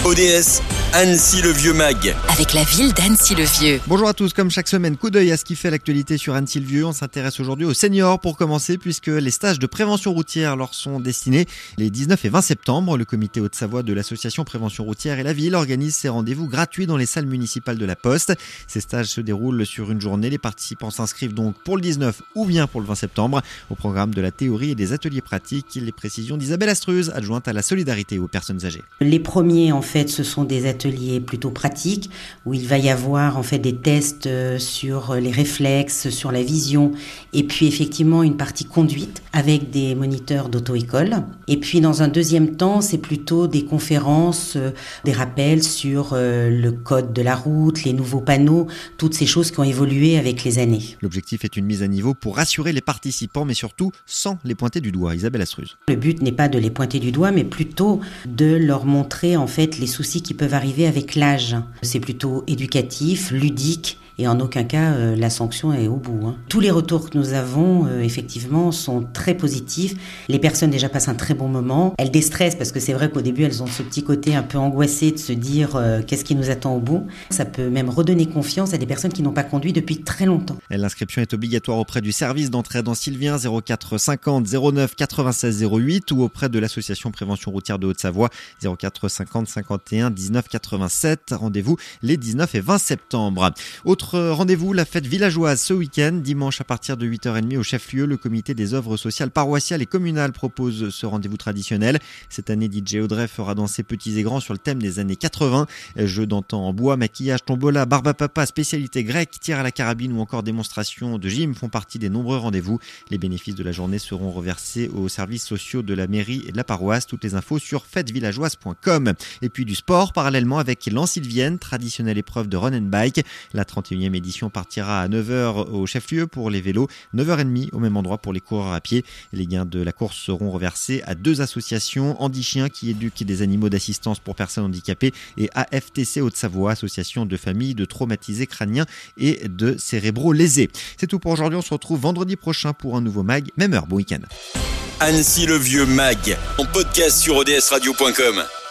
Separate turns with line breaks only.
ODS, Annecy-le-Vieux Mag.
Avec la ville d'Annecy-le-Vieux.
Bonjour à tous, comme chaque semaine, coup d'œil à ce qui fait l'actualité sur Annecy-le-Vieux. On s'intéresse aujourd'hui aux seniors pour commencer, puisque les stages de prévention routière leur sont destinés les 19 et 20 septembre. Le comité Haute-Savoie de l'association Prévention routière et la ville organise ces rendez-vous gratuits dans les salles municipales de la Poste. Ces stages se déroulent sur une journée. Les participants s'inscrivent donc pour le 19 ou bien pour le 20 septembre. Au programme de la théorie et des ateliers pratiques, les précisions d'Isabelle Astruz, adjointe à la solidarité aux personnes âgées.
Les premiers, en fait, ce sont des ateliers plutôt pratiques où il va y avoir en fait des tests sur les réflexes, sur la vision, et puis effectivement une partie conduite avec des moniteurs d'auto-école. Et puis dans un deuxième temps, c'est plutôt des conférences, des rappels sur le code de la route, les nouveaux panneaux, toutes ces choses qui ont évolué avec les années.
L'objectif est une mise à niveau pour rassurer les participants, mais surtout sans les pointer du doigt. Isabelle Astruz.
Le but n'est pas de les pointer du doigt, mais plutôt de leur montrer en fait les soucis qui peuvent arriver avec l'âge. C'est plutôt éducatif, ludique. Et en aucun cas, la sanction est au bout. Tous les retours que nous avons, effectivement, sont très positifs. Les personnes déjà passent un très bon moment. Elles déstressent parce que c'est vrai qu'au début, elles ont ce petit côté un peu angoissé de se dire qu'est-ce qui nous attend au bout. Ça peut même redonner confiance à des personnes qui n'ont pas conduit depuis très longtemps.
L'inscription est obligatoire auprès du service d'entraide en Sylvien 04 50 09 96 08 ou auprès de l'association Prévention routière de Haute-Savoie 04 50 51 19 87. Rendez-vous les 19 et 20 septembre. Autre rendez-vous, la fête villageoise ce week-end, dimanche à partir de 8h30 au chef-lieu. Le comité des œuvres sociales paroissiales et communales propose ce rendez-vous traditionnel. Cette année, DJ Audrey fera danser petits et grands sur le thème des années 80. Jeux d'antan en bois, maquillage, tombola, barbe à papa, spécialité grecque, tir à la carabine ou encore démonstration de gym font partie des nombreux rendez-vous. Les bénéfices de la journée seront reversés aux services sociaux de la mairie et de la paroisse. Toutes les infos sur fêtevillageoise.com. Et puis du sport, parallèlement avec l'Ansylvienne, traditionnelle épreuve de run and bike. La 31e édition partira à 9h au chef-lieu pour les vélos, 9h30 au même endroit pour les coureurs à pied. Les gains de la course seront reversés à deux associations, Andy Chien qui éduque des animaux d'assistance pour personnes handicapées et AFTC Haute-Savoie, association de familles de traumatisés crâniens et de cérébraux lésés. C'est tout pour aujourd'hui, on se retrouve vendredi prochain pour un nouveau mag, même heure, bon week-end.
Annecy-le-Vieux Mag, en podcast sur odsradio.com.